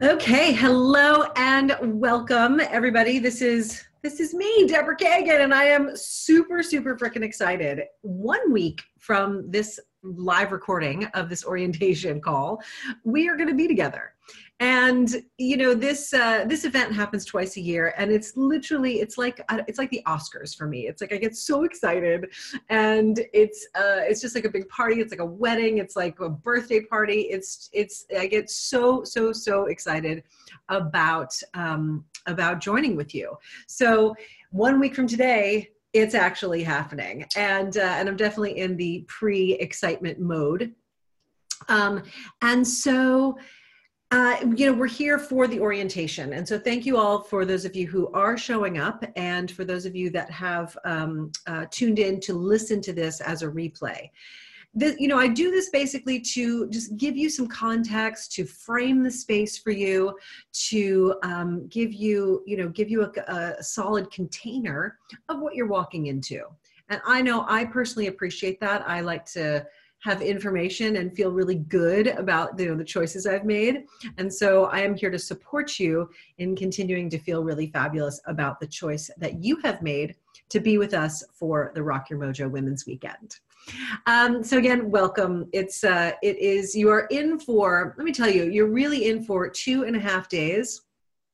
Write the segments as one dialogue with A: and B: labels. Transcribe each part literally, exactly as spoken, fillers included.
A: Okay, hello and welcome everybody. This is this is me, Deborah Kagan, and I am super super freaking excited. One week from this live recording of this orientation call, we are going to be together. And you know, this uh, this event happens twice a year, and it's literally it's like it's like the Oscars for me. It's like I get so excited, and it's uh, it's just like a big party. It's like a wedding. It's like a birthday party. It's it's I get so so so excited about um, about joining with you. So one week from today, it's actually happening, and uh, and I'm definitely in the pre-excitement mode. Um, and so. Uh, you know, we're here for the orientation. And so thank you all for those of you who are showing up and for those of you that have um, uh, tuned in to listen to this as a replay. This, you know, I do this basically to just give you some context, to frame the space for you, to um, give you, you know, give you a, a solid container of what you're walking into. And I know I personally appreciate that. I like to have information and feel really good about you know, the choices I've made. And so I am here to support you in continuing to feel really fabulous about the choice that you have made to be with us for the Rock Your Mojo Women's Weekend. Um, so again, welcome. It's, uh, it is, you are in for, let me tell you, you're really in for two and a half days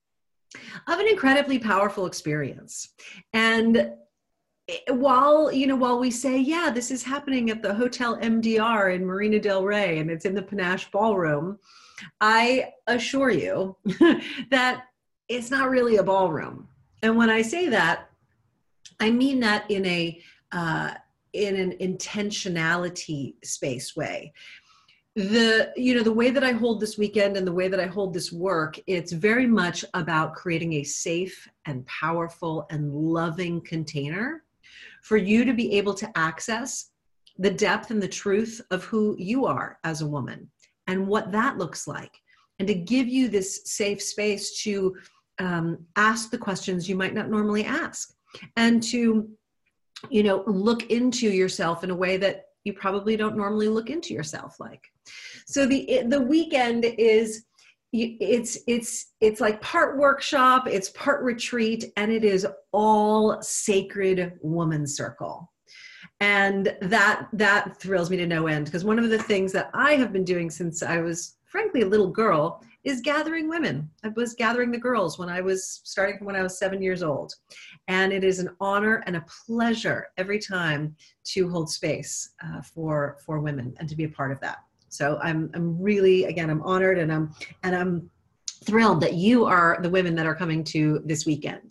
A: of an incredibly powerful experience. And While, you know, while we say, yeah, this is happening at the Hotel M D R in Marina del Rey and it's in the Panache Ballroom, I assure you that it's not really a ballroom. And when I say that, I mean that in a uh, in an intentionality space way. The, you know, the way that I hold this weekend and the way that I hold this work, it's very much about creating a safe and powerful and loving container for you to be able to access the depth and the truth of who you are as a woman and what that looks like, and to give you this safe space to um, ask the questions you might not normally ask, and to, you know, look into yourself in a way that you probably don't normally look into yourself like. So the the weekend is, it's it's it's like part workshop, it's part retreat, and it is all sacred woman circle. And that that thrills me to no end, because one of the things that I have been doing since I was frankly a little girl is gathering women. I was gathering the girls when I was starting from when I was seven years old. And it is an honor and a pleasure every time to hold space uh, for for women and to be a part of that. So I'm I'm really, again, I'm honored and I'm and I'm thrilled that you are the women that are coming to this weekend.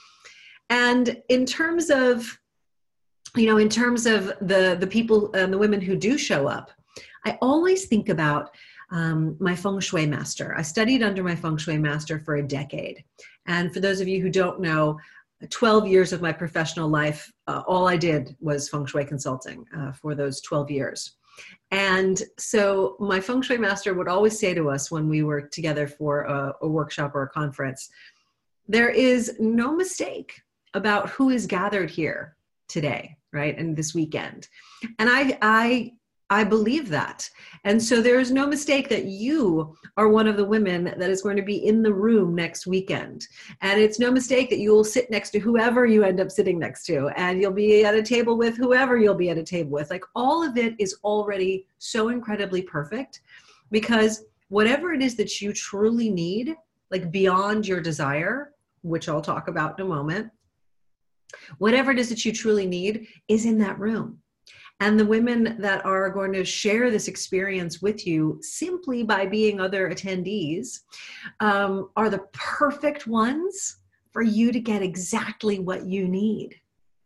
A: And in terms of, you know, in terms of the the people and the women who do show up, I always think about um, my feng shui master. I studied under my feng shui master for a decade. And for those of you who don't know, twelve years of my professional life, uh, all I did was feng shui consulting uh, for those twelve years. And so my feng shui master would always say to us when we were together for a, a workshop or a conference, there is no mistake about who is gathered here today, right? And this weekend. And I, I, I believe that. And so there is no mistake that you are one of the women that is going to be in the room next weekend. And it's no mistake that you will sit next to whoever you end up sitting next to, and you'll be at a table with whoever you'll be at a table with. Like, all of it is already so incredibly perfect, because whatever it is that you truly need, like beyond your desire, which I'll talk about in a moment, whatever it is that you truly need is in that room. And the women that are going to share this experience with you simply by being other attendees um, are the perfect ones for you to get exactly what you need.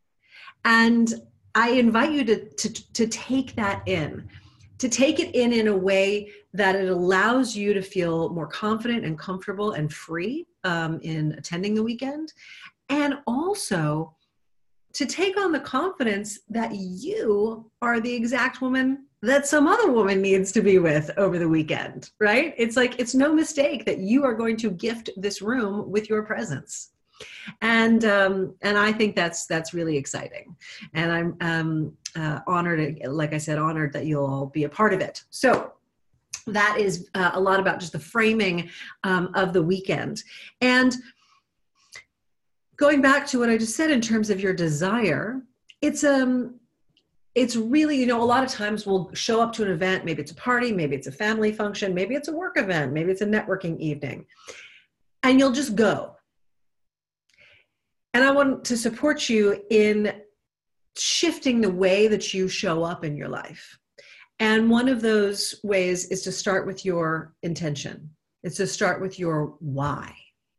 A: And I invite you to, to, to take that in, to take it in in a way that it allows you to feel more confident and comfortable and free um, in attending the weekend. And also to take on the confidence that you are the exact woman that some other woman needs to be with over the weekend, right? It's like, it's no mistake that you are going to gift this room with your presence. And um, and I think that's that's really exciting. And I'm um, uh, honored, like I said, honored that you'll all be a part of it. So that is uh, a lot about just the framing um, of the weekend. And going back to what I just said in terms of your desire, it's um, it's really, you know, a lot of times we'll show up to an event, maybe it's a party, maybe it's a family function, maybe it's a work event, maybe it's a networking evening, and you'll just go. And I want to support you in shifting the way that you show up in your life. And one of those ways is to start with your intention. It's to start with your why.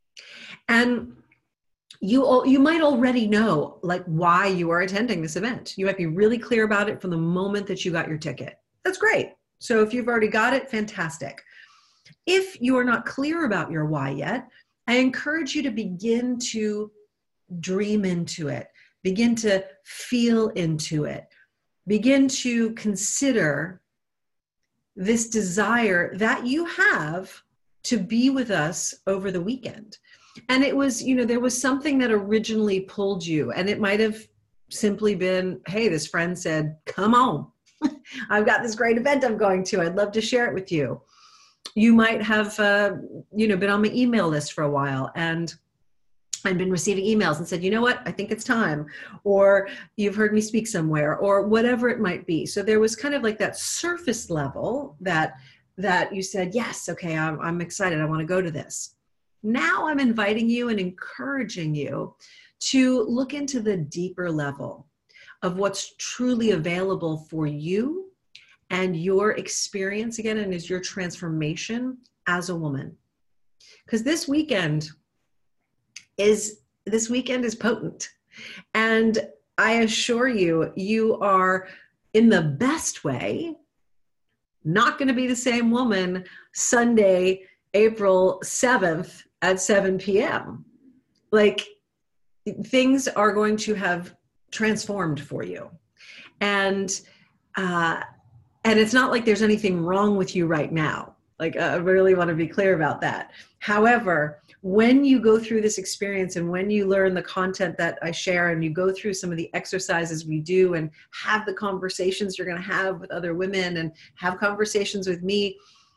A: And you you might already know like why you are attending this event. You might be really clear about it from the moment that you got your ticket. That's great. So if you've already got it, fantastic. If you are not clear about your why yet, I encourage you to begin to dream into it. Begin to feel into it. Begin to consider this desire that you have to be with us over the weekend. And it was, you know, there was something that originally pulled you, and it might have simply been, hey, this friend said, come on, I've got this great event I'm going to. I'd love to share it with you. You might have, uh, you know, been on my email list for a while and I've been receiving emails and said, you know what, I think it's time. Or you've heard me speak somewhere, or whatever it might be. So there was kind of like that surface level that, that you said, yes, okay, I'm, I'm excited. I want to go to this. Now I'm inviting you and encouraging you to look into the deeper level of what's truly available for you and your experience again, and is your transformation as a woman. Because this weekend is, this weekend is potent. And I assure you, you are in the best way, not going to be the same woman Sunday, April seventh at seven p.m. Like, things are going to have transformed for you. And, uh, and it's not like there's anything wrong with you right now. Like, uh, I really want to be clear about that. However, when you go through this experience and when you learn the content that I share and you go through some of the exercises we do and have the conversations you're going to have with other women and have conversations with me,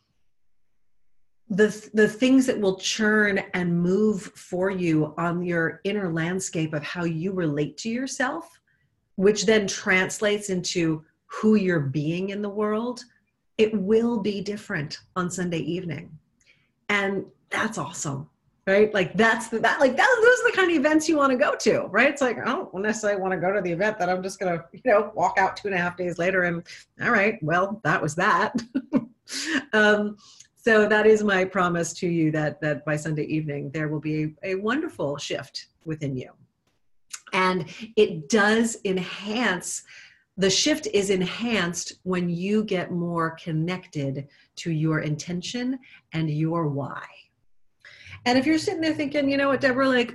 A: the, the things that will churn and move for you on your inner landscape of how you relate to yourself, which then translates into who you're being in the world, it will be different on Sunday evening. And that's awesome, right? Like that's the, that, like that, those are the kind of events you want to go to, right? It's like, I don't necessarily want to go to the event that I'm just going to, you know, walk out two and a half days later and all right, well, that was that. um, So that is my promise to you that, that by Sunday evening, there will be a, a wonderful shift within you. And it does enhance, the shift is enhanced when you get more connected to your intention and your why. And if you're sitting there thinking, you know what, Deborah, like,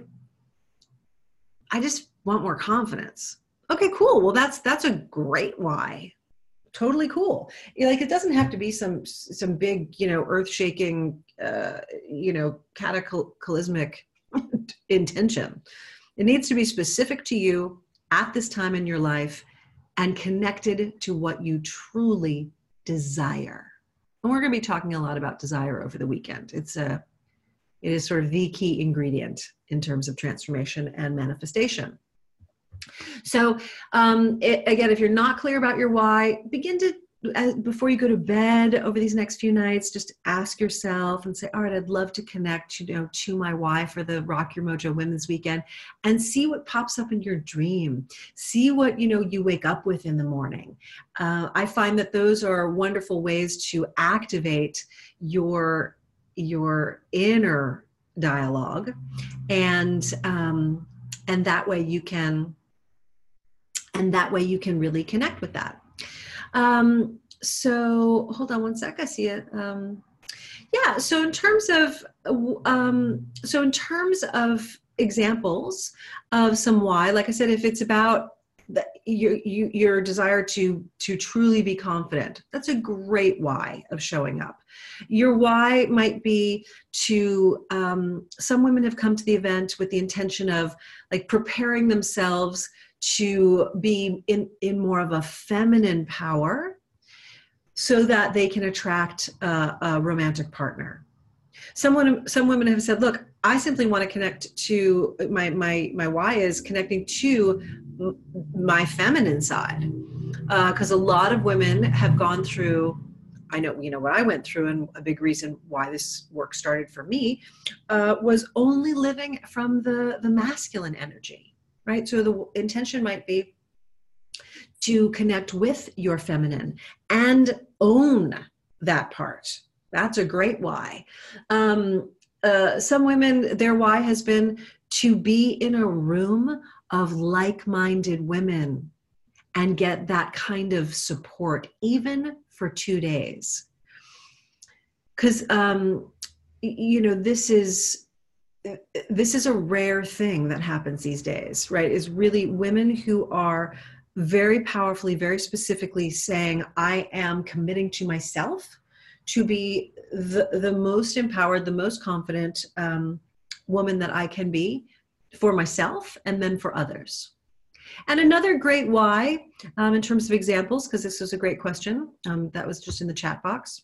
A: I just want more confidence. Okay, cool. Well, that's, that's a great why. Totally cool. Like, it doesn't have to be some, some big, you know, earth shaking, uh, you know, cataclysmic intention. It needs to be specific to you at this time in your life and connected to what you truly desire. And we're going to be talking a lot about desire over the weekend. It's a, it is sort of the key ingredient in terms of transformation and manifestation. So um, it, again, if you're not clear about your why, begin to, uh, before you go to bed over these next few nights, just ask yourself and say, all right, I'd love to connect, you know, to my why for the Rock Your Mojo Women's Weekend, and see what pops up in your dream. See what, you know, you wake up with in the morning. Uh, I find that those are wonderful ways to activate your, your inner dialogue. And, um, and that way you can, And that way you can really connect with that. Um, so hold on one sec, I see it. Um, yeah, so in terms of, um, so in terms of examples of some why, like I said, if it's about the, your, you, your desire to, to truly be confident, that's a great why of showing up. Your why might be to, um, some women have come to the event with the intention of like preparing themselves to be in, in more of a feminine power so that they can attract uh, a romantic partner. Someone, some women have said, look, I simply want to connect to my, my, my why is connecting to my feminine side. Because uh, a lot of women have gone through, I know, you know, what I went through, and a big reason why this work started for me uh, was only living from the, the masculine energy, right? So the intention might be to connect with your feminine and own that part. That's a great why. Um, uh, some women, their why has been to be in a room of like-minded women and get that kind of support, even for two days. Because, um, you know, this is, this is a rare thing that happens these days, right? Is really women who are very powerfully, very specifically saying, I am committing to myself to be the, the most empowered, the most confident um, woman that I can be for myself and then for others. And another great why, um, in terms of examples, because this was a great question um, that was just in the chat box,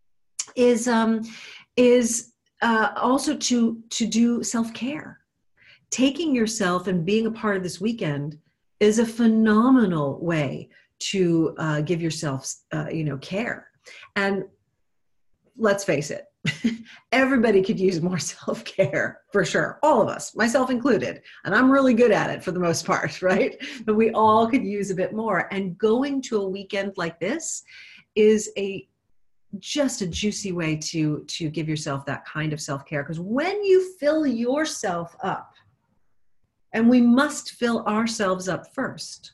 A: is um, is uh, also to to do self-care. Taking yourself and being a part of this weekend is a phenomenal way to uh, give yourself, uh, you know, care. And let's face it, everybody could use more self-care for sure. All of us, myself included. And I'm really good at it for the most part, right? But we all could use a bit more. And going to a weekend like this is a just a juicy way to, to give yourself that kind of self-care. Because when you fill yourself up, and we must fill ourselves up first,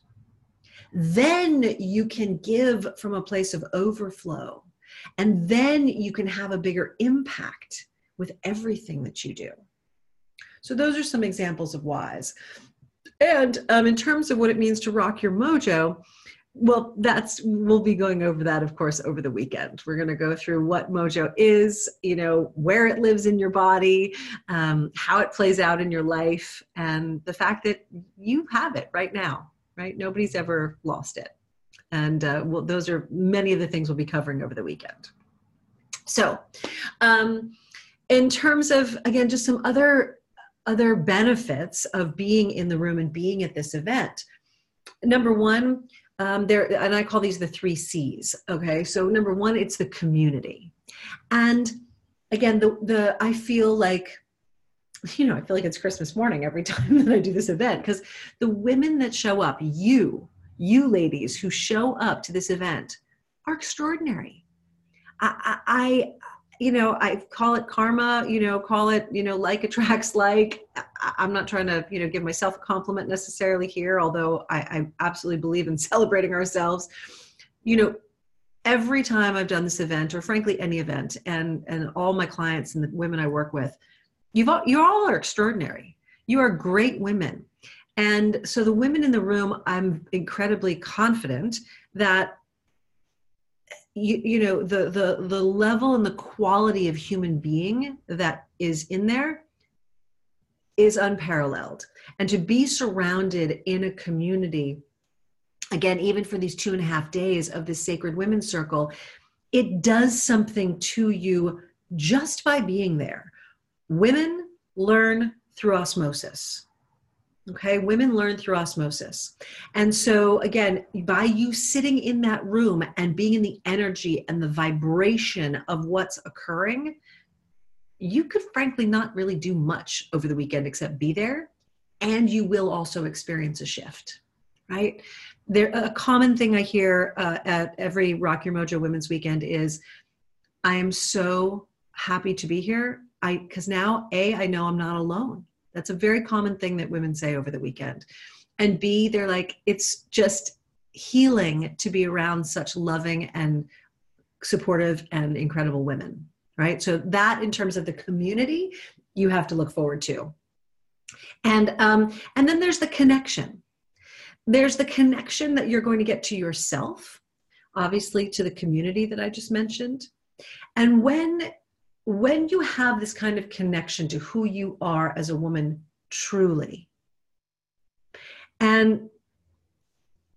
A: then you can give from a place of overflow. And then you can have a bigger impact with everything that you do. So those are some examples of whys. And um, in terms of what it means to rock your mojo, well, that's, we'll be going over that, of course, over the weekend. We're going to go through what mojo is, you know, where it lives in your body, um, how it plays out in your life, and the fact that you have it right now, right? Nobody's ever lost it. And uh, well, those are many of the things we'll be covering over the weekend. So um, in terms of, again, just some other, other benefits of being in the room and being at this event. Number one, um, there, and I call these the three C's, okay? So number one, it's the community. And again, the, the I feel like, you know, I feel like it's Christmas morning every time that I do this event, because the women that show up, you, you ladies who show up to this event are extraordinary. I, I, you know, I call it karma, you know, call it, you know, like attracts like. I, I'm not trying to, you know, give myself a compliment necessarily here, although I, I absolutely believe in celebrating ourselves. You know, every time I've done this event, or frankly, any event, and, and all my clients and the women I work with, you've all, you all are extraordinary. You are great women. And so the women in the room, I'm incredibly confident that, you, you know, the, the, the level and the quality of human being that is in there is unparalleled. And to be surrounded in a community, again, even for these two and a half days of this Sacred Women's Circle, it does something to you just by being there. Women learn through osmosis. Okay, women learn through osmosis. And so again, by you sitting in that room and being in the energy and the vibration of what's occurring, you could frankly not really do much over the weekend except be there, and you will also experience a shift, right? There, a common thing I hear uh, at every Rock Your Mojo Women's Weekend is, I am so happy to be here. I, because now, A, I know I'm not alone. That's a very common thing that women say over the weekend. And B, they're like, it's just healing to be around such loving and supportive and incredible women, right? So that, in terms of the community, you have to look forward to. And, um, and then there's the connection. There's the connection that you're going to get to yourself, obviously to the community that I just mentioned. And when When you have this kind of connection to who you are as a woman truly, and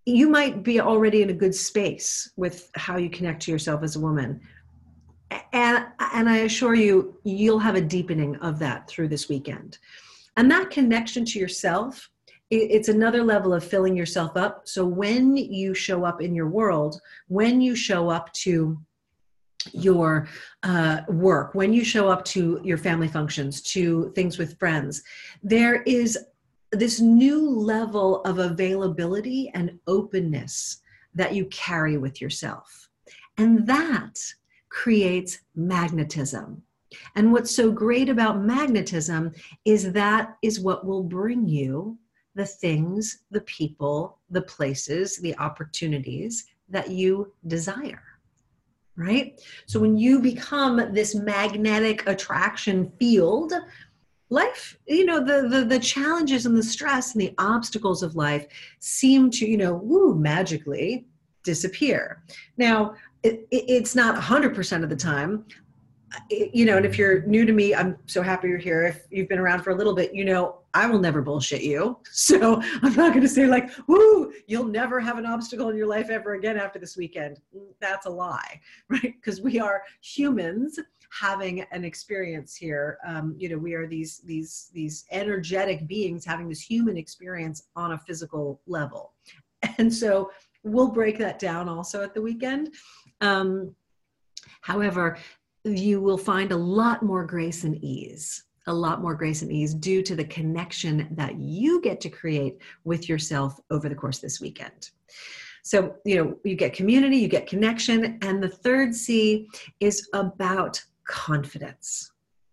A: you might be already in a good space with how you connect to yourself as a woman. And, and I assure you, you'll have a deepening of that through this weekend. And that connection to yourself, it's another level of filling yourself up. So when you show up in your world, when you show up to your uh, work, when you show up to your family functions, to things with friends, there is this new level of availability and openness that you carry with yourself. And that creates magnetism. And what's so great about magnetism is that is what will bring you the things, the people, the places, the opportunities that you desire, right? So when you become this magnetic attraction field, life, you know, the, the, the challenges and the stress and the obstacles of life seem to, you know, woo, magically disappear. Now, it, it, it's not one hundred percent of the time. You know, and if you're new to me, I'm so happy you're here. If you've been around for a little bit, you know, I will never bullshit you. So I'm not going to say like, woo, you'll never have an obstacle in your life ever again after this weekend. That's a lie, right? Because we are humans having an experience here. Um, you know, we are these, these, these energetic beings having this human experience on a physical level. And so we'll break that down also at the weekend. Um, however, you will find a lot more grace and ease, a lot more grace and ease due to the connection that you get to create with yourself over the course of this weekend. So, you know, you get community, you get connection, and the third C is about confidence.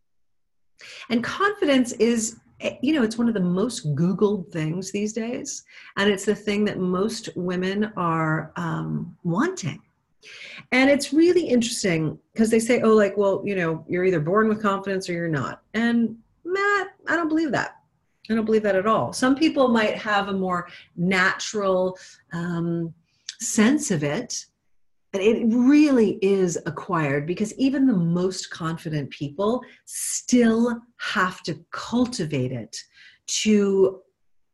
A: And confidence is, you know, it's one of the most Googled things these days, and it's the thing that most women are um, wanting. And it's really interesting because they say, oh, like, well, you know, you're either born with confidence or you're not. And Matt, I don't believe that. I don't believe that at all. Some people might have a more natural um, sense of it, but it really is acquired because even the most confident people still have to cultivate it to,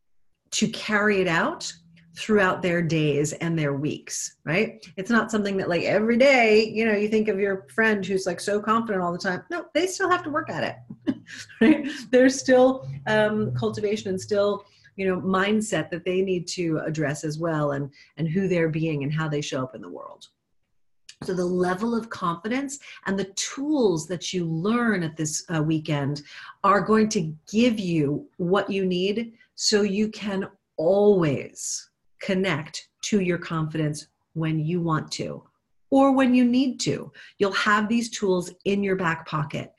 A: to carry it out throughout their days and their weeks, right? It's not something that like every day, you know, you think of your friend who's like so confident all the time. No, they still have to work at it, right? There's still um, cultivation and still, you know, mindset that they need to address as well, and, and who they're being and how they show up in the world. So the level of confidence and the tools that you learn at this uh, weekend are going to give you what you need so you can always connect to your confidence when you want to or when you need to. You'll have these tools in your back pocket.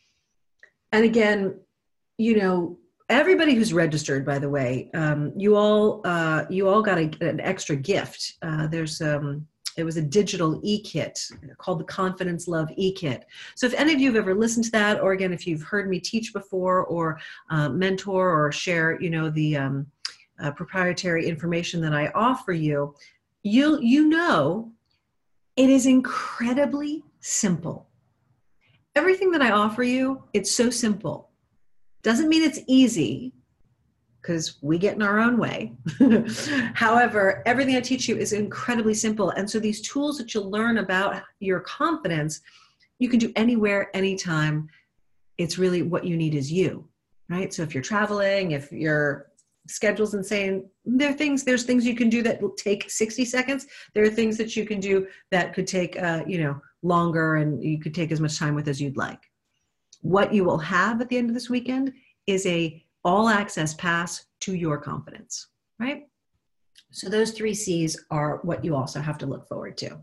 A: And again, you know, everybody who's registered, by the way, um, you all uh, you all got a, an extra gift. Uh, there's um, it was a digital e-kit called the Confidence Love e-kit. So if any of you have ever listened to that, or again, if you've heard me teach before or uh, mentor or share, you know, the um, Uh, proprietary information that I offer you, you you know it is incredibly simple. Everything that I offer you, it's so simple. Doesn't mean it's easy, because we get in our own way. However, everything I teach you is incredibly simple. And so these tools that you'll learn about your confidence, you can do anywhere, anytime. It's really what you need is you, right? So if you're traveling, if you're schedule's insane, there are things, there's things you can do that will take sixty seconds. There are things that you can do that could take, uh, you know, longer, and you could take as much time with as you'd like. What you will have at the end of this weekend is a all access pass to your confidence, right? So those three C's are what you also have to look forward to.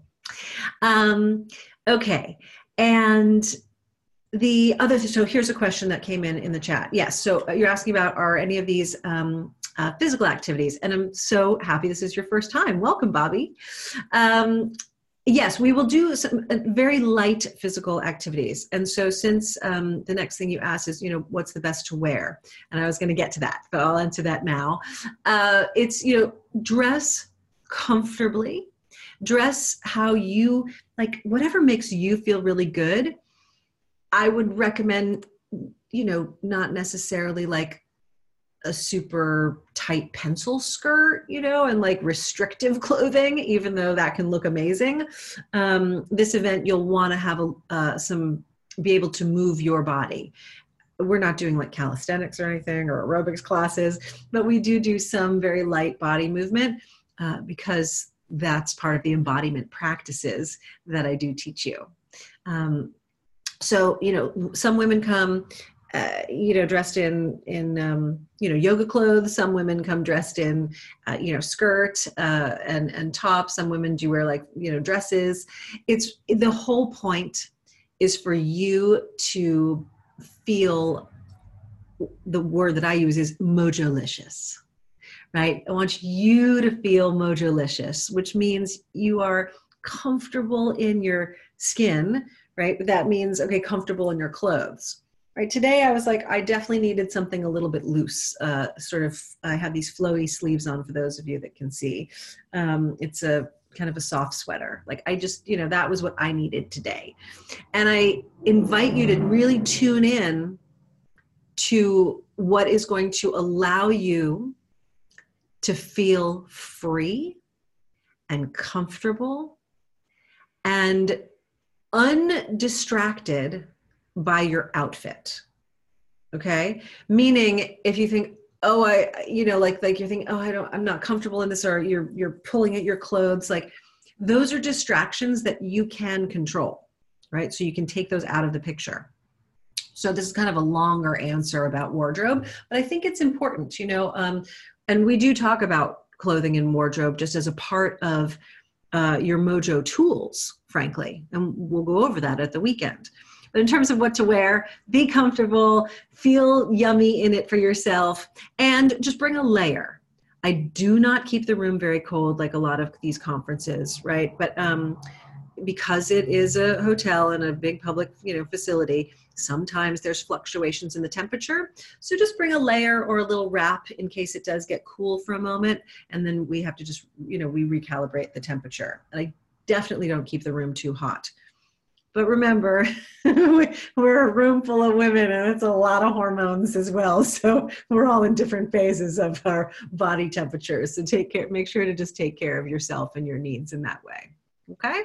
A: Um, okay. And the other, so here's a question that came in in the chat. Yes, so you're asking about, are any of these um, uh, physical activities? And I'm so happy this is your first time. Welcome, Bobby. Um, yes, we will do some uh, very light physical activities. And so since um, the next thing you asked is, you know, what's the best to wear? And I was going to get to that, but I'll answer that now. Uh, it's, you know, dress comfortably, dress how you, like whatever makes you feel really good. I would recommend, you know, not necessarily like a super tight pencil skirt, you know, and like restrictive clothing, even though that can look amazing. Um, this event, you'll want to have a, uh, some, be able to move your body. We're not doing like calisthenics or anything or aerobics classes, but we do do some very light body movement uh, because that's part of the embodiment practices that I do teach you. Um, so, you know, some women come, uh, you know, dressed in, in um, you know, yoga clothes. Some women come dressed in, uh, you know, skirt uh, and, and top. Some women do wear like, you know, dresses. It's the whole point is for you to feel, the word that I use is mojolicious, right? I want you to feel mojolicious, which means you are comfortable in your skin, right? But that means, okay, comfortable in your clothes, right? Today I was like, I definitely needed something a little bit loose, uh, sort of, I have these flowy sleeves on for those of you that can see. Um, it's a kind of a soft sweater. Like I just, you know, that was what I needed today. And I invite you to really tune in to what is going to allow you to feel free and comfortable and undistracted by your outfit. Okay? Meaning if you think, oh, I, you know, like, like you're thinking, oh, I don't, I'm not comfortable in this, or you're, you're pulling at your clothes. Like those are distractions that you can control, right? So you can take those out of the picture. So this is kind of a longer answer about wardrobe, but I think it's important, you know, um, and we do talk about clothing and wardrobe just as a part of uh, your Mojo tools, frankly, and we'll go over that at the weekend. But in terms of what to wear, be comfortable, feel yummy in it for yourself, and just bring a layer. I do not keep the room very cold like a lot of these conferences, right? But um, because it is a hotel and a big public, you know, facility, sometimes there's fluctuations in the temperature. So just bring a layer or a little wrap in case it does get cool for a moment. And then we have to just, you know, we recalibrate the temperature. And I definitely don't keep the room too hot. But remember, we're a room full of women and it's a lot of hormones as well. So we're all in different phases of our body temperatures. So take care, make sure to just take care of yourself and your needs in that way. Okay?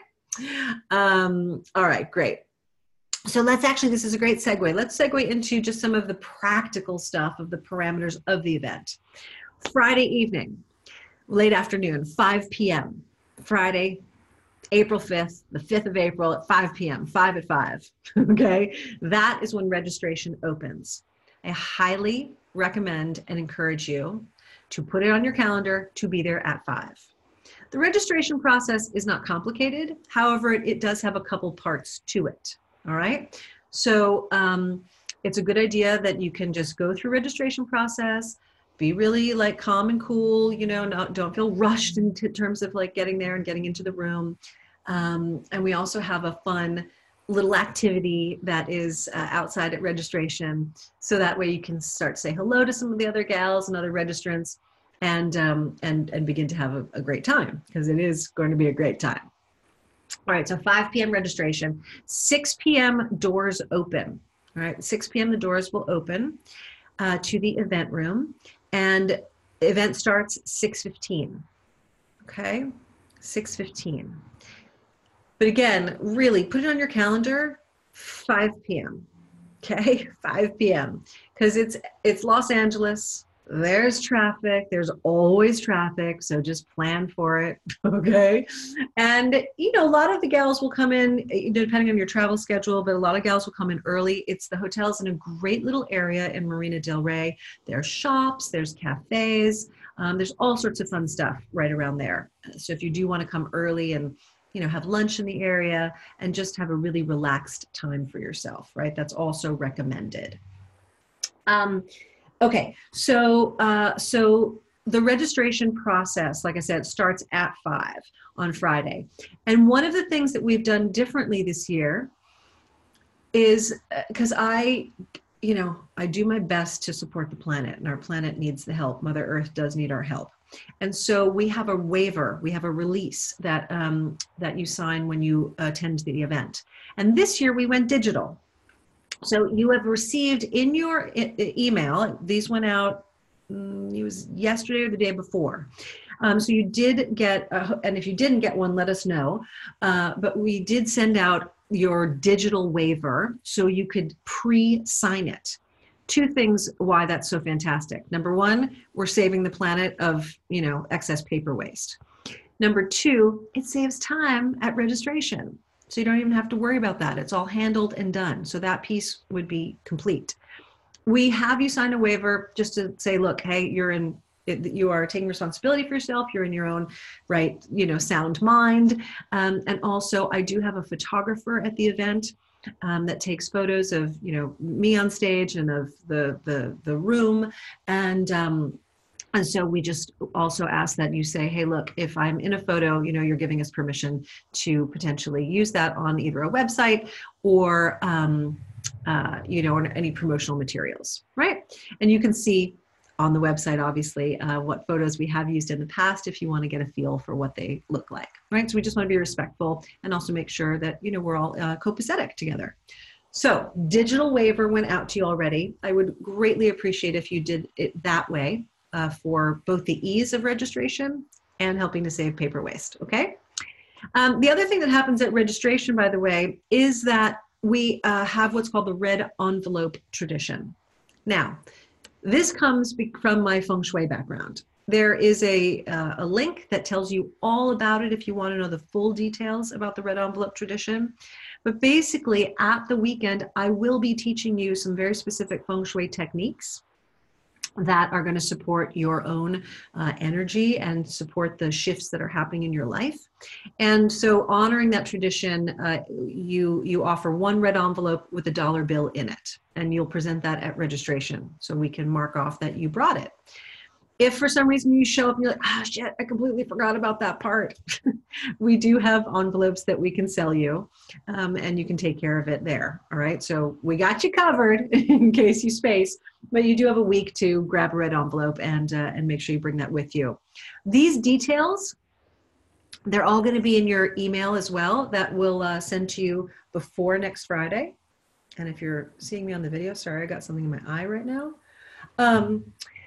A: Um, all right, great. So let's actually, this is a great segue. Let's segue into just some of the practical stuff of the parameters of the event. Friday evening, late afternoon, five p.m. Friday, April fifth, the fifth of April at five p.m., five at five, okay? That is when registration opens. I highly recommend and encourage you to put it on your calendar to be there at five. The registration process is not complicated. However, it, it does have a couple parts to it, all right? So um, it's a good idea that you can just go through registration process, be really like calm and cool, you know, not, don't feel rushed in t- terms of like getting there and getting into the room. Um, and we also have a fun little activity that is uh, outside at registration. So that way you can start to say hello to some of the other gals and other registrants and, um, and, and begin to have a, a great time, because it is going to be a great time. All right, so five p.m. registration, six p.m. doors open. All right, six p.m. the doors will open uh, to the event room, and the event starts six fifteen. Okay, six fifteen. But again, really put it on your calendar, five p.m. Okay, five p.m. because it's it's Los Angeles. There's traffic. There's always traffic. So just plan for it. Okay. And, you know, a lot of the gals will come in, depending on your travel schedule, but a lot of gals will come in early. It's the hotel's in a great little area in Marina del Rey. There's shops, there's cafes. Um, there's all sorts of fun stuff right around there. So if you do want to come early and, you know, have lunch in the area and just have a really relaxed time for yourself, right? That's also recommended. Um, Okay, so uh, so the registration process, like I said, starts at five on Friday. And one of the things that we've done differently this year is because I, you know, I do my best to support the planet, and our planet needs the help. Mother Earth does need our help. And so we have a waiver, we have a release that, um, that you sign when you attend the event. And this year we went digital. So you have received in your e- email, these went out mm, it was yesterday or the day before. Um, so you did get, a, and if you didn't get one, let us know. Uh, but we did send out your digital waiver so you could pre-sign it. Two things why that's so fantastic. Number one, we're saving the planet of, you know, excess paper waste. Number two, it saves time at registration. So you don't even have to worry about that. It's all handled and done. So that piece would be complete. We have you sign a waiver just to say, look, hey, you're in, you are taking responsibility for yourself. You're in your own right, you know, sound mind. Um, and also I do have a photographer at the event um, that takes photos of, you know, me on stage and of the, the, the room. And, um, And so we just also ask that you say, hey, look, if I'm in a photo, you know, you're giving us permission to potentially use that on either a website or, um, uh, you know, on any promotional materials, right? And you can see on the website, obviously, uh, what photos we have used in the past if you want to get a feel for what they look like, right? So we just want to be respectful and also make sure that, you know, we're all uh, copacetic together. So digital waiver went out to you already. I would greatly appreciate if you did it that way. Uh, for both the ease of registration and helping to save paper waste, okay? Um, the other thing that happens at registration, by the way, is that we uh, have what's called the red envelope tradition. Now, this comes from my feng shui background. There is a, uh, a link that tells you all about it if you want to know the full details about the red envelope tradition. But basically, at the weekend, I will be teaching you some very specific feng shui techniques that are going to support your own uh, energy and support the shifts that are happening in your life. And so honoring that tradition, uh, you, you offer one red envelope with a dollar bill in it, and you'll present that at registration so we can mark off that you brought it. If for some reason you show up and you're like, ah, oh, shit, I completely forgot about that part. We do have envelopes that we can sell you, um, and you can take care of it there. All right. So we got you covered in case you space, but you do have a week to grab a red envelope and, uh, and make sure you bring that with you. These details, they're all going to be in your email as well that we'll uh, send to you before next Friday. And if you're seeing me on the video, sorry, I got something in my eye right now. Um,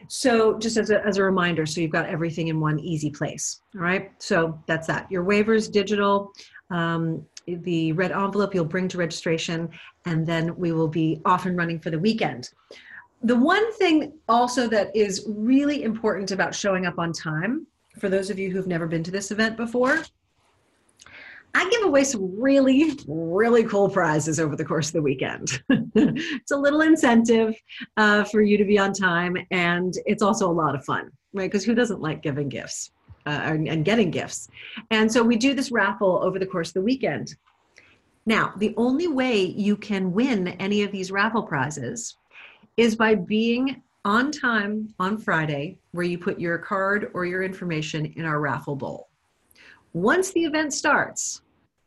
A: So just as a, as a reminder, so you've got everything in one easy place. All right. So that's that. Your waivers, digital, um, the red envelope you'll bring to registration, and then we will be off and running for the weekend. The one thing also that is really important about showing up on time, for those of you who've never been to this event before, I give away some really, really cool prizes over the course of the weekend. It's a little incentive uh, for you to be on time, and it's also a lot of fun, right? Because who doesn't like giving gifts uh, and, and getting gifts? And so we do this raffle over the course of the weekend. Now, the only way you can win any of these raffle prizes is by being on time on Friday, where you put your card or your information in our raffle bowl. Once the event starts,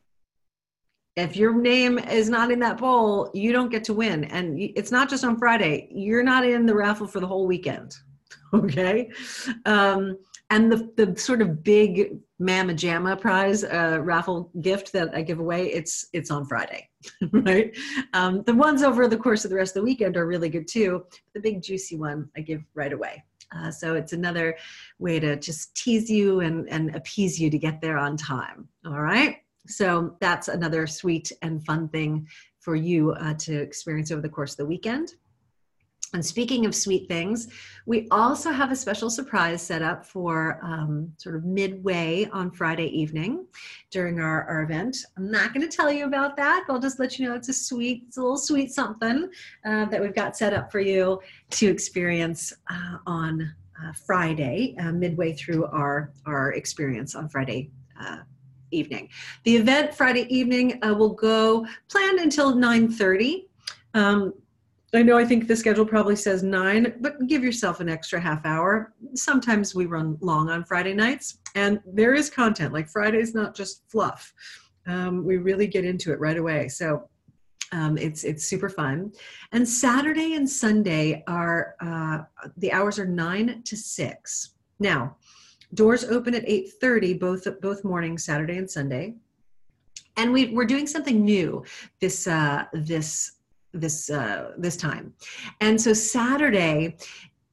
A: if your name is not in that bowl, you don't get to win. And it's not just on Friday. You're not in the raffle for the whole weekend, okay? Um, and the, the sort of big Mama Jamma prize uh, raffle gift that I give away, it's, it's on Friday, right? Um, the ones over the course of the rest of the weekend are really good too. The big juicy one I give right away. Uh, so it's another way to just tease you and, and appease you to get there on time, all right? So that's another sweet and fun thing for you uh, to experience over the course of the weekend. And speaking of sweet things, we also have a special surprise set up for um, sort of midway on Friday evening during our, our event. I'm not going to tell you about that, but I'll just let you know it's a sweet, it's a little sweet something uh, that we've got set up for you to experience uh, on uh, Friday, uh, midway through our, our experience on Friday uh, evening. The event Friday evening uh, will go planned until nine thirty. Um, I know I think the schedule probably says nine, but give yourself an extra half hour. Sometimes we run long on Friday nights, and there is content. Like Friday's not just fluff. Um, we really get into it right away. So um, it's it's super fun. And Saturday and Sunday are, uh, the hours are nine to six. Now, doors open at eight thirty, both, both mornings, Saturday and Sunday. And we, we're doing something new this, uh, this, this, uh, this time. And so Saturday,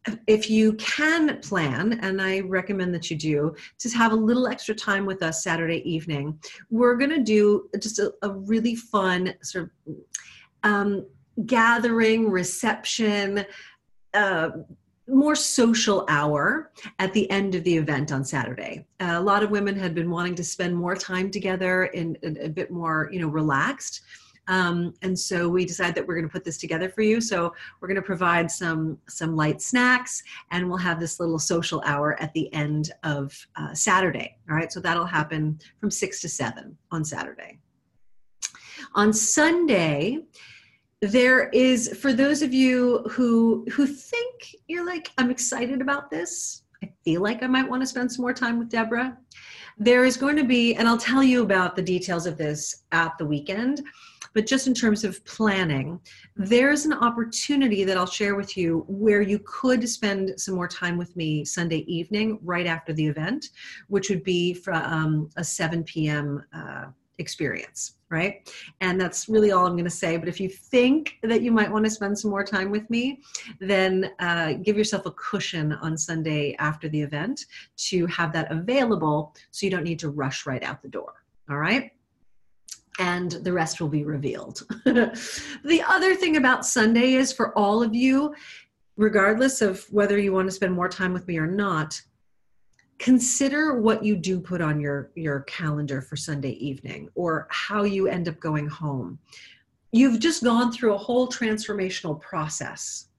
A: if you can plan, and I recommend that you do, to have a little extra time with us Saturday evening, we're going to do just a, a really fun sort of um, gathering, reception, uh, more social hour at the end of the event on Saturday. Uh, a lot of women had been wanting to spend more time together in, in a bit more, you know, relaxed. Um, and so we decided that we're going to put this together for you. So we're going to provide some some light snacks, and we'll have this little social hour at the end of uh, Saturday. All right, so that'll happen from six to seven on Saturday. On Sunday, there is, for those of you who who think you're like, I'm excited about this, I feel like I might want to spend some more time with Deborah, there is going to be, and I'll tell you about the details of this at the weekend, but just in terms of planning, there's an opportunity that I'll share with you where you could spend some more time with me Sunday evening right after the event, which would be for um, a seven p.m. Uh, experience, right? And that's really all I'm going to say. But if you think that you might want to spend some more time with me, then uh, give yourself a cushion on Sunday after the event to have that available so you don't need to rush right out the door. All right? And the rest will be revealed. The other thing about Sunday is, for all of you, regardless of whether you want to spend more time with me or not, consider what you do put on your, your calendar for Sunday evening, or how you end up going home. You've just gone through a whole transformational process,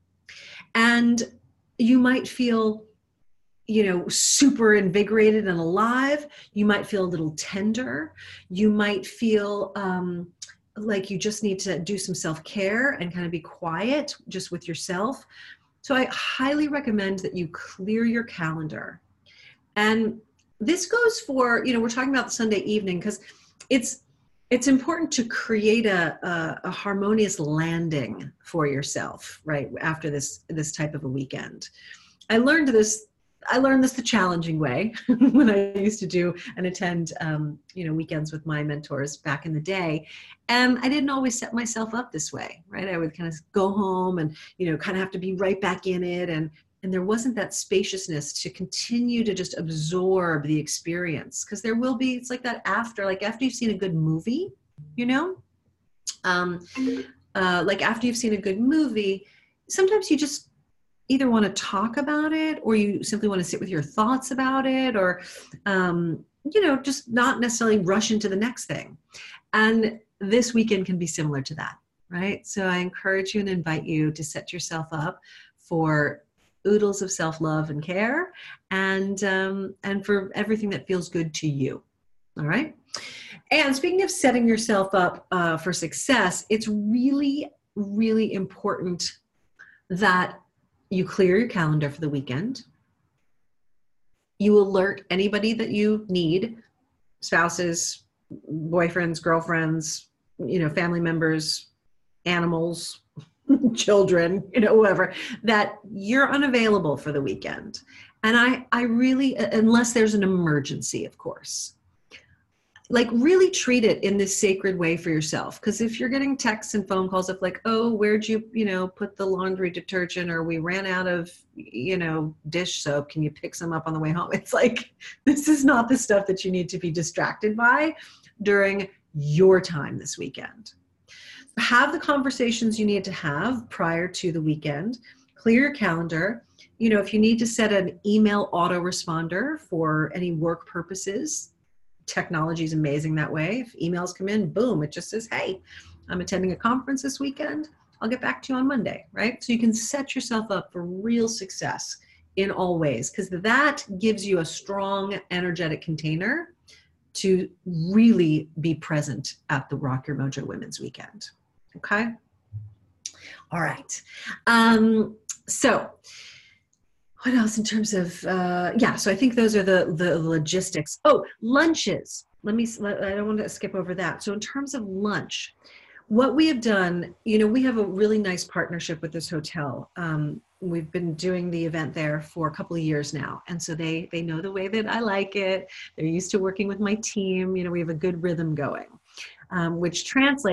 A: and you might feel, you know, super invigorated and alive. You might feel a little tender. You might feel um, like you just need to do some self-care and kind of be quiet just with yourself. So I highly recommend that you clear your calendar. And this goes for, you know, we're talking about the Sunday evening because it's it's important to create a, a, a harmonious landing for yourself, right, after this this type of a weekend. I learned this. I learned this the challenging way when I used to do and attend, um, you know, weekends with my mentors back in the day. And I didn't always set myself up this way, right? I would kind of go home and, you know, kind of have to be right back in it. And, and there wasn't that spaciousness to continue to just absorb the experience. Because there will be, it's like that after, like after you've seen a good movie, you know, um, uh, like after you've seen a good movie, sometimes you just either want to talk about it, or you simply want to sit with your thoughts about it, or, um, you know, just not necessarily rush into the next thing. And this weekend can be similar to that, right? So I encourage you and invite you to set yourself up for oodles of self-love and care, and, um, and for everything that feels good to you. All right. And speaking of setting yourself up uh, for success, it's really, really important that you clear your calendar for the weekend. You alert anybody that you need, spouses, boyfriends, girlfriends, you know, family members, animals, children, you know, whoever, that you're unavailable for the weekend. And I, I really, unless there's an emergency, of course, like really treat it in this sacred way for yourself. Because if you're getting texts and phone calls of like, oh, where'd you, you know, put the laundry detergent, or we ran out of, you know, dish soap, can you pick some up on the way home? It's like, this is not the stuff that you need to be distracted by during your time this weekend. Have the conversations you need to have prior to the weekend. Clear your calendar. You know, if you need to set an email autoresponder for any work purposes, technology is amazing that way. If emails come in, boom, it just says, hey, I'm attending a conference this weekend. I'll get back to you on Monday, right? So you can set yourself up for real success in all ways, because that gives you a strong, energetic container to really be present at the Rock Your Mojo Women's Weekend. Okay? All right. Um, so what else in terms of, uh, yeah, so I think those are the, the logistics. Oh, lunches. Let me, I don't want to skip over that. So in terms of lunch, what we have done, you know, we have a really nice partnership with this hotel. Um, we've been doing the event there for a couple of years now. And so they, they know the way that I like it. They're used to working with my team. You know, we have a good rhythm going, um, which translates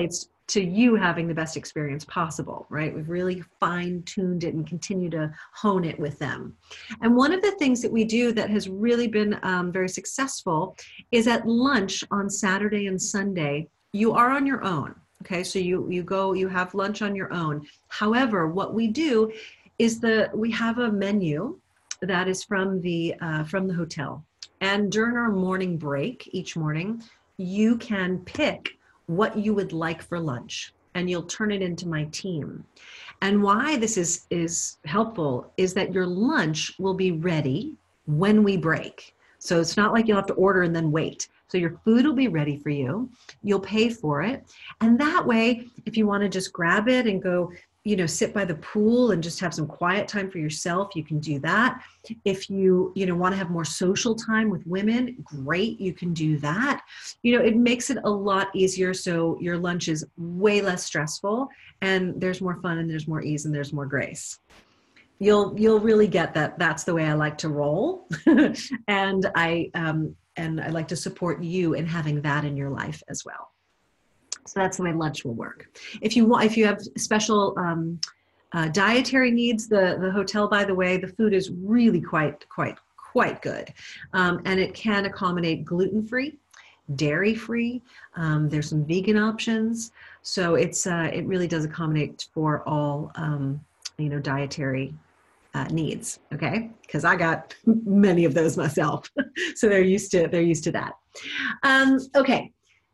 A: to you having the best experience possible, right? We've really fine-tuned it and continue to hone it with them. And one of the things that we do that has really been um, very successful is at lunch on Saturday and Sunday, you are on your own. Okay, so you you go, you have lunch on your own. However, what we do is the we have a menu that is from the uh, from the hotel. And during our morning break, each morning, you can pick what you would like for lunch, and you'll turn it into my team. And why this is is helpful is that your lunch will be ready when we break. So it's not like you'll have to order and then wait. So your food will be ready for you. You'll pay for it. And that way, if you want to just grab it and go, you know, sit by the pool and just have some quiet time for yourself, you can do that. If you, you know, want to have more social time with women, great, you can do that. You know, it makes it a lot easier. So your lunch is way less stressful, and there's more fun, and there's more ease, and there's more grace. You'll, you'll really get that. That's the way I like to roll. and I, um, and I like to support you in having that in your life as well. So that's the way lunch will work. If you want, if you have special um, uh, dietary needs, the, the hotel, by the way, the food is really quite, quite, quite good. Um, and it can accommodate gluten-free, dairy-free. Um, there's some vegan options. So it's, uh, it really does accommodate for all, um, you know, dietary uh, needs. Okay. Cause I got many of those myself. So they're used to, they're used to that. Um, okay.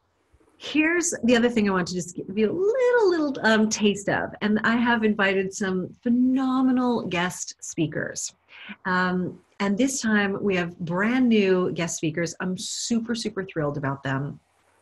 A: Here's the other thing I want to just give you a little, little um, taste of. And I have invited some phenomenal guest speakers. Um, and this time we have brand new guest speakers. I'm super, super thrilled about them.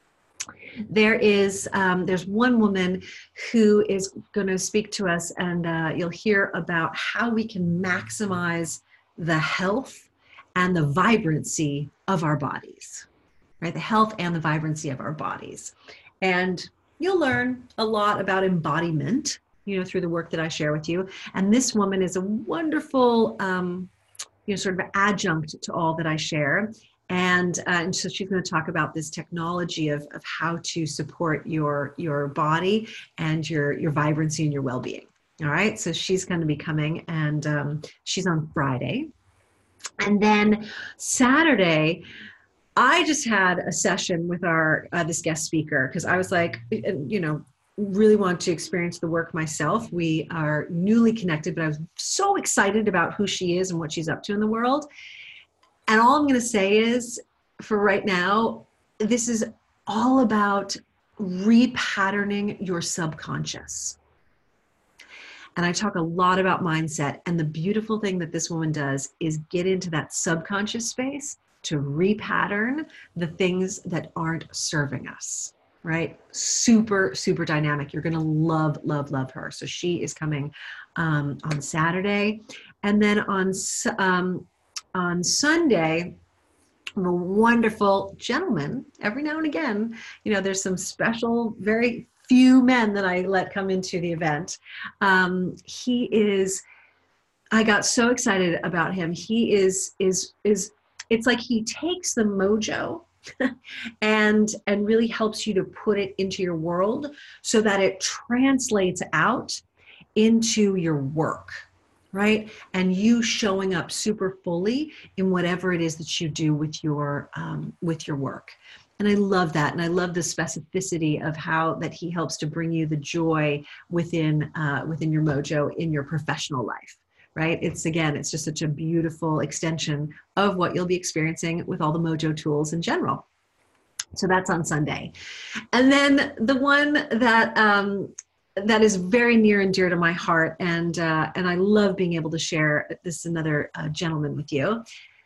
A: There is, um, there's one woman who is going to speak to us, and uh, you'll hear about how we can maximize the health and the vibrancy of our bodies. Right, the health and the vibrancy of our bodies. And you'll learn a lot about embodiment, you know, through the work that I share with you. And this woman is a wonderful, um, you know, sort of adjunct to all that I share. And, uh, and so she's going to talk about this technology of, of how to support your, your body and your, your vibrancy and your well-being. All right, so she's going to be coming, and um, she's on Friday. And then Saturday, I just had a session with our uh, this guest speaker, because I was like, you know, really want to experience the work myself. We are newly connected, but I was so excited about who she is and what she's up to in the world. And all I'm going to say is, for right now, this is all about repatterning your subconscious. And I talk a lot about mindset. And the beautiful thing that this woman does is get into that subconscious space to repattern the things that aren't serving us, right? Super, super dynamic. You're going to love, love, love her. So she is coming um, on Saturday. And then on, um, on Sunday, a wonderful gentleman. Every now and again, you know, there's some special, very few men that I let come into the event. Um, he is, I got so excited about him. He is, is, is, it's like he takes the mojo and, and really helps you to put it into your world so that it translates out into your work, right? And you showing up super fully in whatever it is that you do with your, um, with your work. And I love that. And I love the specificity of how that he helps to bring you the joy within, uh, within your mojo in your professional life. Right? It's, again, it's just such a beautiful extension of what you'll be experiencing with all the mojo tools in general. So that's on Sunday. And then the one that, um, that is very near and dear to my heart, and, uh, and I love being able to share this another uh, gentleman with you.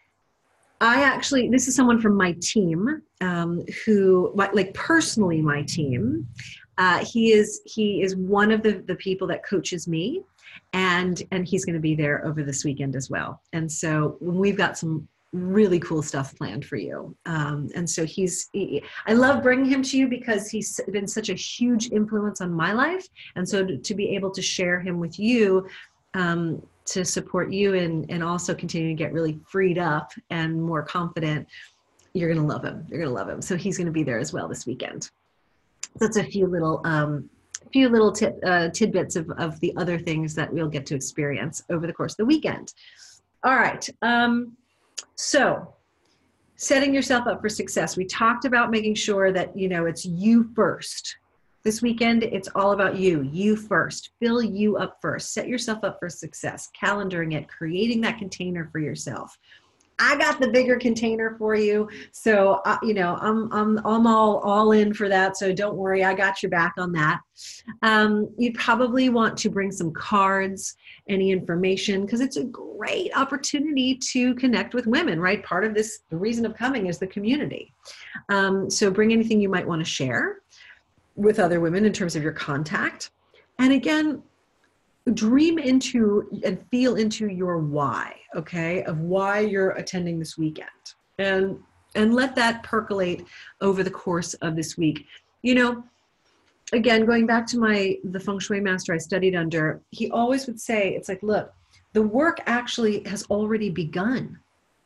A: I actually, this is someone from my team um, who, like personally my team, uh, he is, he is one of the, the people that coaches me. And, and he's going to be there over this weekend as well. And so we've got some really cool stuff planned for you. Um, and so he's, he, I love bringing him to you because he's been such a huge influence on my life. And so to, to be able to share him with you, um, to support you and, and also continue to get really freed up and more confident, you're going to love him. You're going to love him. So he's going to be there as well this weekend. That's a few little, um, a few little tit, uh, tidbits of, of the other things that we'll get to experience over the course of the weekend. All right. Um, so setting yourself up for success. We talked about making sure that, you know, it's you first. This weekend, it's all about you, you first. Fill you up first. Set yourself up for success, calendaring it, creating that container for yourself. I got the bigger container for you. So, uh, you know, I'm, I'm, I'm all, all in for that. So don't worry, I got your back on that. Um, you'd probably want to bring some cards, any information, because it's a great opportunity to connect with women, right? Part of this, the reason of coming is the community. Um, so bring anything you might want to share with other women in terms of your contact. And again, dream into and feel into your why, okay, of why you're attending this weekend. And and let that percolate over the course of this week. You know, again, going back to my the feng shui master I studied under, he always would say, it's like, look, the work actually has already begun.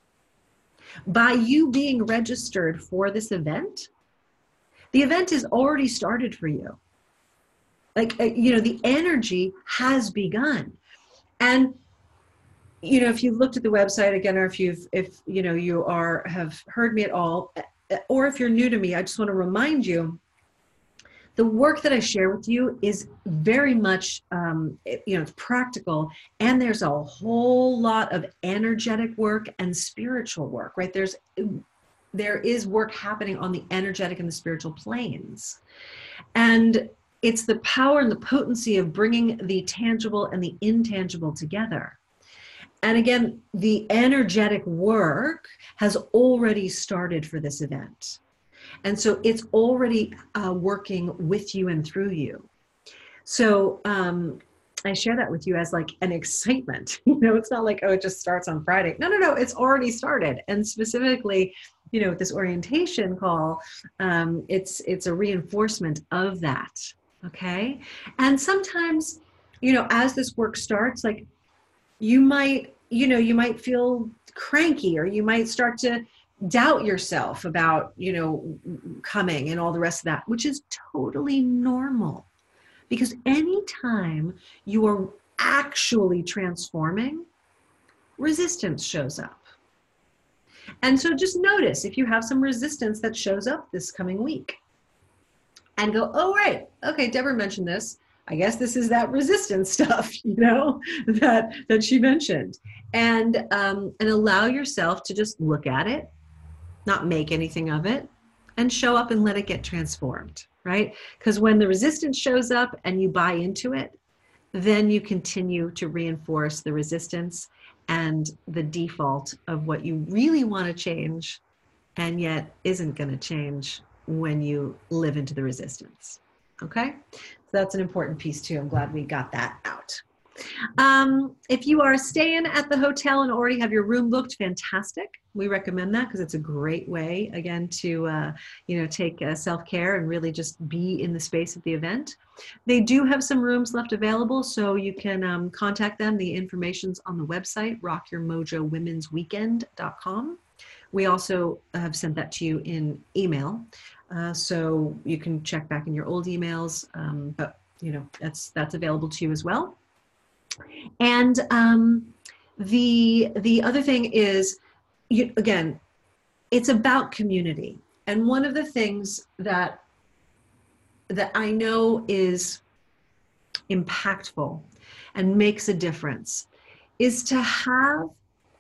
A: By you being registered for this event, the event is already started for you. Like, you know, the energy has begun. And, you know, if you've looked at the website again, or if you've, if, you know, you are, have heard me at all, or if you're new to me, I just want to remind you, the work that I share with you is very much, um, you know, it's practical, and there's a whole lot of energetic work and spiritual work, right? There's, there is work happening on the energetic and the spiritual planes. And it's the power and the potency of bringing the tangible and the intangible together. And again, the energetic work has already started for this event. And so it's already uh, working with you and through you. So um, I share that with you as like an excitement. You know, it's not like, oh, it just starts on Friday. No, no, no, it's already started. And specifically, you know, with this orientation call, um, it's it's a reinforcement of that. Okay. And sometimes, you know, as this work starts, like you might, you know, you might feel cranky, or you might start to doubt yourself about, you know, coming and all the rest of that, which is totally normal. Because anytime you are actually transforming, resistance shows up. And so just notice if you have some resistance that shows up this coming week, and go, oh, right, okay, Deborah mentioned this. I guess this is that resistance stuff, you know, that that she mentioned. And um, and allow yourself to just look at it, not make anything of it, and show up and let it get transformed, right? Because when the resistance shows up and you buy into it, then you continue to reinforce the resistance and the default of what you really want to change, and yet isn't going to change when you live into the resistance. Okay, so that's an important piece too. I'm glad we got that out. Um, if you are staying at the hotel and already have your room booked, fantastic. We recommend that because it's a great way, again, to uh, you know, take uh, self-care and really just be in the space of the event. They do have some rooms left available, so you can um, contact them. The information's on the website, rock your mojo women's weekend dot com. We also have sent that to you in email, uh, so you can check back in your old emails, um, but you know, that's that's available to you as well. And um, the the other thing is, you, again, it's about community. And one of the things that that I know is impactful and makes a difference is to have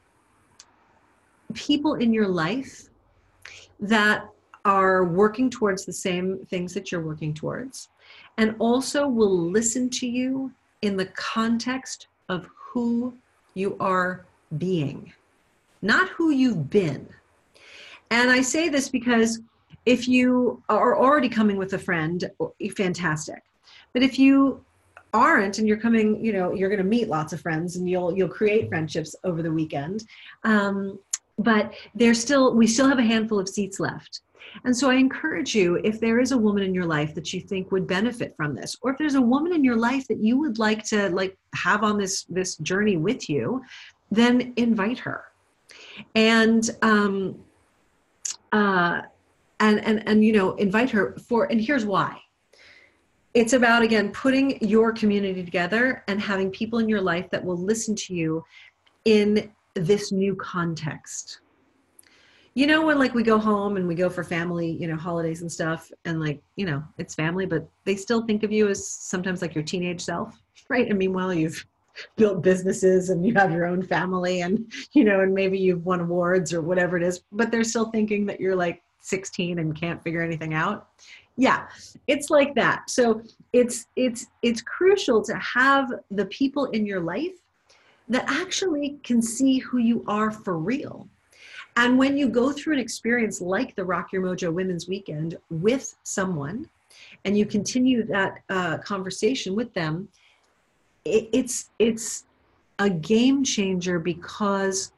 A: people in your life that are working towards the same things that you're working towards, and also will listen to you in the context of who you are being, not who you've been. And I say this because if you are already coming with a friend, fantastic. But if you aren't, and you're coming, you know, you're going to meet lots of friends, and you'll you'll create friendships over the weekend. Um, but there's still, we still have a handful of seats left. And so I encourage you, if there is a woman in your life that you think would benefit from this, or if there's a woman in your life that you would like to like have on this, this journey with you, then invite her. And, um, uh, and, and, and, you know, invite her for, and here's why. it's about, again, putting your community together and having people in your life that will listen to you in this new context. You know, when like we go home and we go for family, you know, holidays and stuff, and like, you know, it's family, but they still think of you as sometimes like your teenage self, right? And meanwhile, you've built businesses and you have your own family and, you know, and maybe you've won awards or whatever it is, but they're still thinking that you're like sixteen and can't figure anything out. Yeah, it's like that. So it's, it's, it's crucial to have the people in your life that actually can see who you are for real. And when you go through an experience like the Rock Your Mojo Women's Weekend with someone, and you continue that uh, conversation with them, it, it's it's a game changer because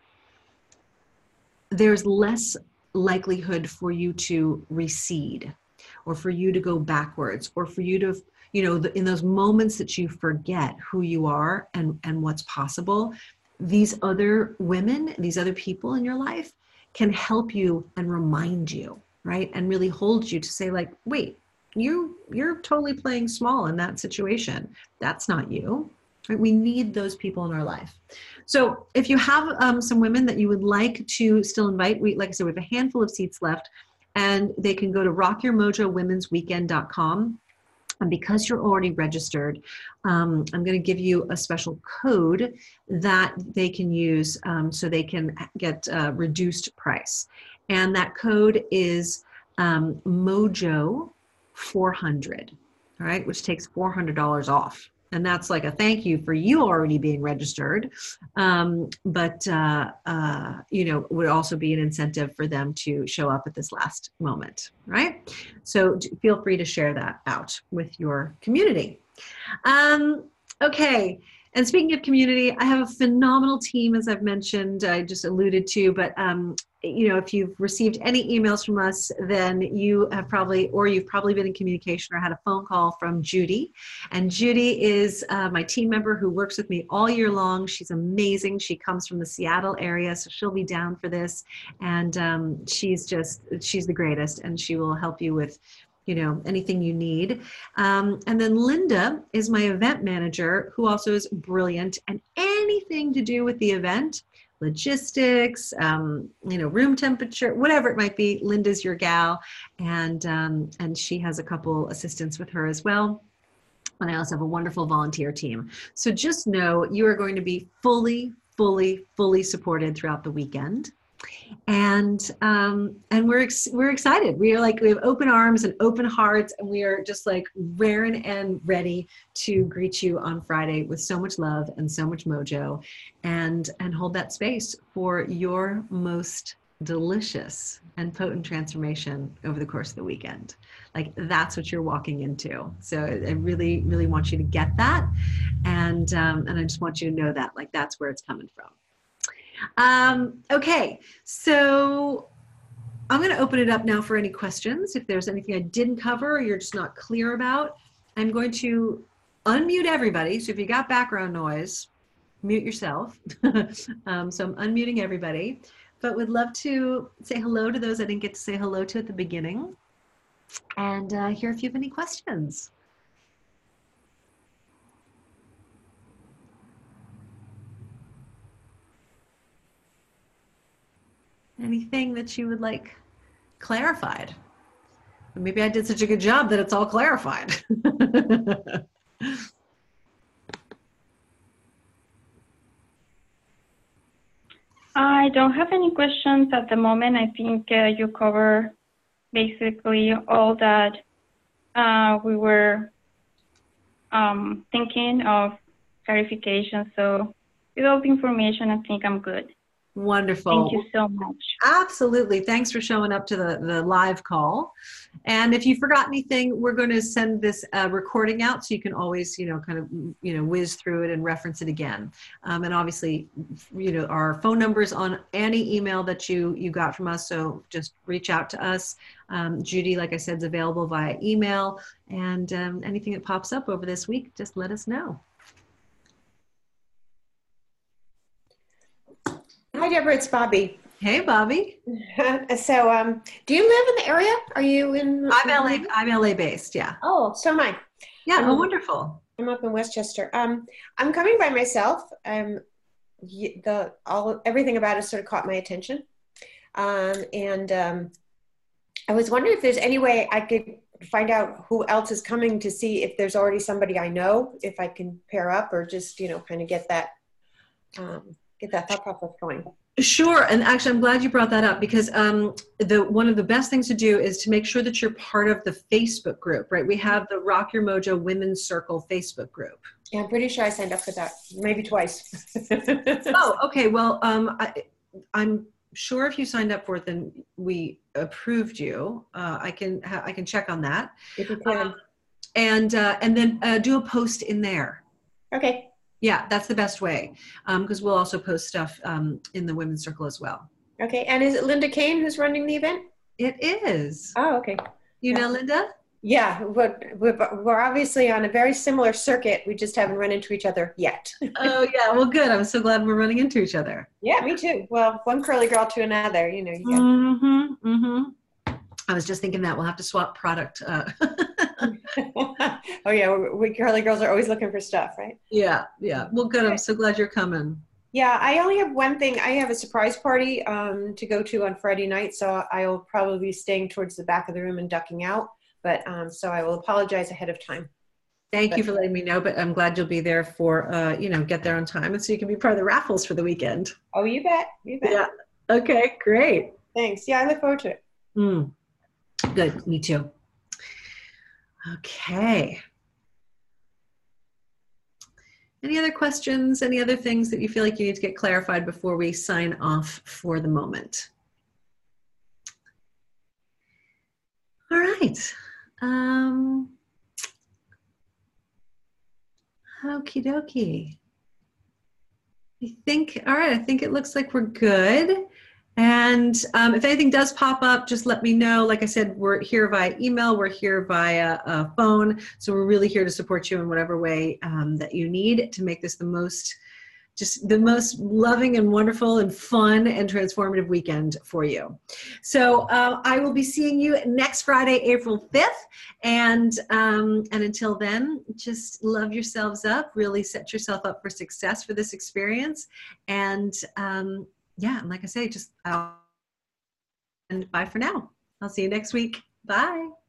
A: there's less likelihood for you to recede, or for you to go backwards, or for you to, you know, the, in those moments that you forget who you are and and what's possible. These other women, these other people in your life can help you and remind you, right? And really hold you to say like, wait, you, you're totally playing small in that situation. That's not you, right? We need those people in our life. So if you have um, some women that you would like to still invite, we, like I said, we have a handful of seats left, and they can go to rock your mojo women's weekend dot com. And because you're already registered, um, I'm going to give you a special code that they can use um, so they can get a reduced price. And that code is um, Mojo four hundred, all right, which takes four hundred dollars off. And that's like a thank you for you already being registered. Um, but, uh, uh, you know, would also be an incentive for them to show up at this last moment, right? So feel free to share that out with your community. Um, okay. And speaking of community, I have a phenomenal team, as I've mentioned, I just alluded to, but um, you know, if you've received any emails from us, then you have probably, or you've probably been in communication or had a phone call from Judy. And Judy is uh, my team member who works with me all year long. She's amazing. She comes from the Seattle area, so she'll be down for this. And um, she's just, she's the greatest, and she will help you with, you know, anything you need. Um, and then Linda is my event manager, who also is brilliant, and anything to do with the event, logistics, um, you know, room temperature, whatever it might be, Linda's your gal. And, um, and she has a couple assistants with her as well. And I also have a wonderful volunteer team. So just know you are going to be fully, fully, fully supported throughout the weekend. And um, and we're ex we're excited. We are like, we have open arms and open hearts, and we are just like raring and ready to greet you on Friday with so much love and so much mojo, and and hold that space for your most delicious and potent transformation over the course of the weekend. Like, that's what you're walking into. So I really, really want you to get that, and um, and I just want you to know that, like, that's where it's coming from. Um, okay, so I'm going to open it up now for any questions. If there's anything I didn't cover or you're just not clear about, I'm going to unmute everybody. So if you got background noise, mute yourself. um, so I'm unmuting everybody, but would love to say hello to those I didn't get to say hello to at the beginning, and uh, hear if you have any questions. Anything that you would like clarified? Maybe I did such a good job that it's all clarified.
B: I don't have any questions at the moment. I think uh, you cover basically all that uh, we were um, thinking of clarification. So with all the information, I think I'm good.
A: Wonderful.
B: Thank you so much.
A: Absolutely. Thanks for showing up to the, the live call. And if you forgot anything, we're going to send this uh, recording out, so you can always, you know, kind of, you know, whiz through it and reference it again. Um, and obviously, you know, our phone numbers on any email that you, you got from us. So just reach out to us. Um, Judy, like I said, is available via email, and um, anything that pops up over this week, just let us know.
C: Hi, Deborah, it's Bobby.
A: Hey, Bobby.
C: So, um, do you live in the area? Are you in?
A: I'm L A. I'm L A based. Yeah.
C: Oh, so am I.
A: Yeah,
C: I'm,
A: oh, wonderful.
C: I'm up in Westchester. Um, I'm coming by myself. Um, y- the all everything about it sort of caught my attention, um, and um, I was wondering if there's any way I could find out who else is coming to see if there's already somebody I know, if I can pair up or just, you know, kind of get that, um, get that thought process going.
A: Sure, and actually, I'm glad you brought that up because um, the one of the best things to do is to make sure that you're part of the Facebook group, right? We have the Rock Your Mojo Women's Circle Facebook group.
C: Yeah, I'm pretty sure I signed up for that, maybe twice.
A: Oh, okay. Well, um, I, I'm sure if you signed up for it, then we approved you. Uh, I can ha- I can check on that.
C: If you could.
A: Um, and uh, and then uh, do a post in there.
C: Okay.
A: Yeah, that's the best way because um, we'll also post stuff um, in the Women's Circle as well.
C: Okay, and is it Linda Kane who's running the event?
A: It is.
C: Oh, okay.
A: You
C: Yeah.
A: know Linda?
C: Yeah, we're, we're, we're obviously on a very similar circuit. We just haven't run into each other yet.
A: Oh, yeah. Well, good. I'm so glad we're running into each other.
C: Yeah, me too. Well, one curly girl to another, you know. You got-
A: Mm-hmm. Mm-hmm. I was just thinking that we'll have to swap product. Uh,
C: Oh, yeah, we, we curly girls are always looking for stuff, right?
A: yeah, yeah. Well, good. I'm so glad you're coming.
C: Yeah, I only have one thing. I have a surprise party um, to go to on Friday night, so I will probably be staying towards the back of the room and ducking out. But um, so I will apologize ahead of time.
A: Thank
C: But-
A: you for letting me know, but I'm glad you'll be there for, uh, you know, get there on time and so you can be part of the raffles for the weekend.
C: Oh, you bet. You bet.
A: Yeah. Okay, great.
C: Thanks. Yeah, I look forward to it.
A: Mm. Good. Me too. Okay. Any other questions? Any other things that you feel like you need to get clarified before we sign off for the moment? All right. Um, okie dokie. I think, all right, I think it looks like we're good. And um, if anything does pop up, just let me know. Like I said, we're here via email, we're here via uh, phone. So we're really here to support you in whatever way um, that you need to make this the most, just the most loving and wonderful and fun and transformative weekend for you. So uh, I will be seeing you next Friday, April fifth. And, um, and until then, just love yourselves up, really set yourself up for success for this experience. And um, yeah, and like I say, just uh, and bye for now. I'll see you next week. Bye.